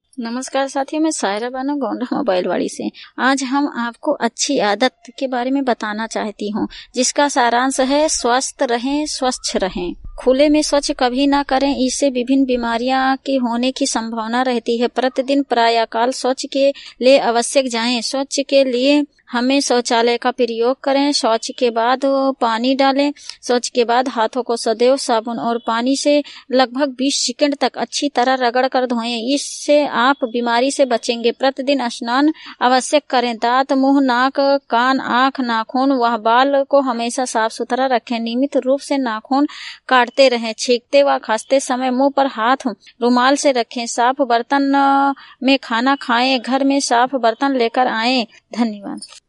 नमस्कार साथियों, मैं सायरा बानो गोंडा मोबाइल वाड़ी से। आज हम आपको अच्छी आदत के बारे में बताना चाहती हूँ, जिसका सारांश है स्वस्थ रहें, स्वच्छ रहें। खुले में शौच कभी ना करें, इससे विभिन्न बीमारियां के होने की संभावना रहती है। प्रतिदिन प्रातःकाल शौच के लिए आवश्यक जाएं। शौच के लिए हमें शौचालय का प्रयोग करें। शौच के बाद पानी डालें। शौच के बाद हाथों को सदैव साबुन और पानी से लगभग 20 सेकंड तक अच्छी तरह रगड़ कर धोएं। इससे आप बीमारी से बचेंगे। प्रतिदिन स्नान आवश्यक करें। दांत, मुंह, नाक, कान, आंख, नाखून व बाल को हमेशा साफ सुथरा रखें। नियमित रूप से नाखून काटते रहें। छींकते व खांसते समय मुंह पर हाथ रुमाल से रखें। साफ बर्तन में खाना खाएं। घर में साफ बर्तन लेकर आएं। धन्यवाद।